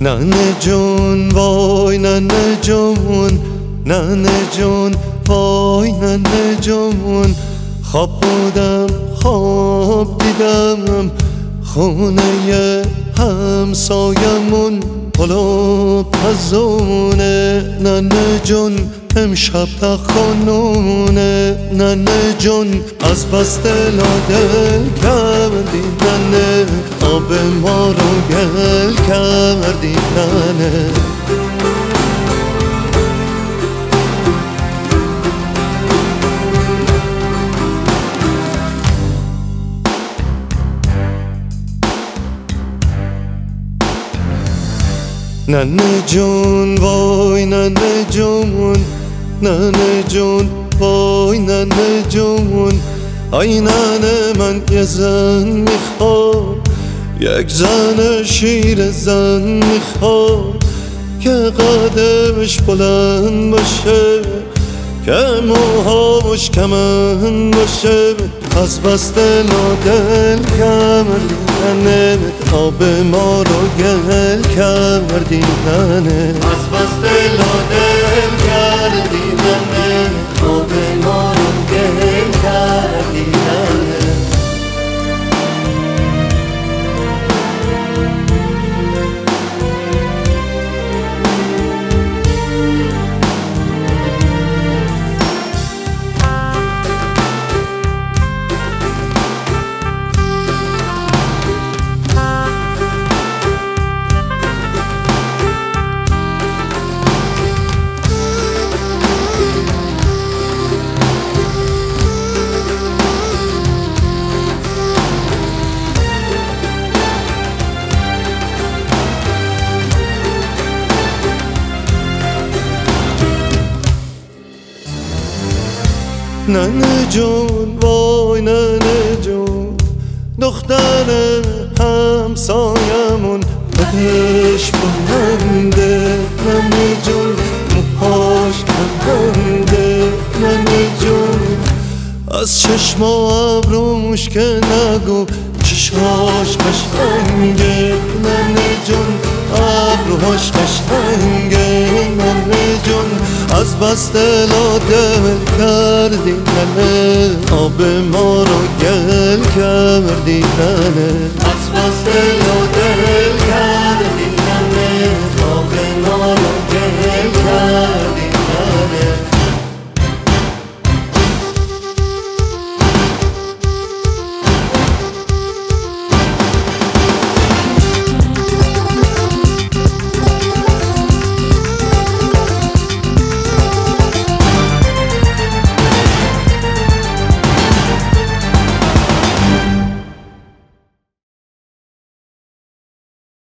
ننه جون وای ننه جون، ننه جون وای ننه جون. خواب بودم خواب دیدم خونه همسایمون پلو پزونه. ننه جون امشب نخونونه. ننه جون از بس دل و دل کردی ننه، آب ما رو گل کردی ننه. ننه جون وای ننه جون، ننه جون وای ننه جون. ای ننه من یه زن میخوام، یک زن شیر زن میخوام که قدمش بلند باشه، که موهاش کمند باشه. از بس دل و دل کردی ننه، آب ما رو گل کردی ننه. از بس دل و دل کردی ننه، آب ما رو گل کردی ننه. ننه جون وای ننه جون، دختر همسایمون بهش بلنده. ننه جون موهاش کمنده. ننه جون از چشم و ابروش که نگو چشاش قشنگه. ننه جون ابروهاش قشنگه. ننه جون از بس دل و دل کردی ننه، آب ما رو گل کردی ننه. از بس دل و دل کردی ننه، آب ما رو گل کردی.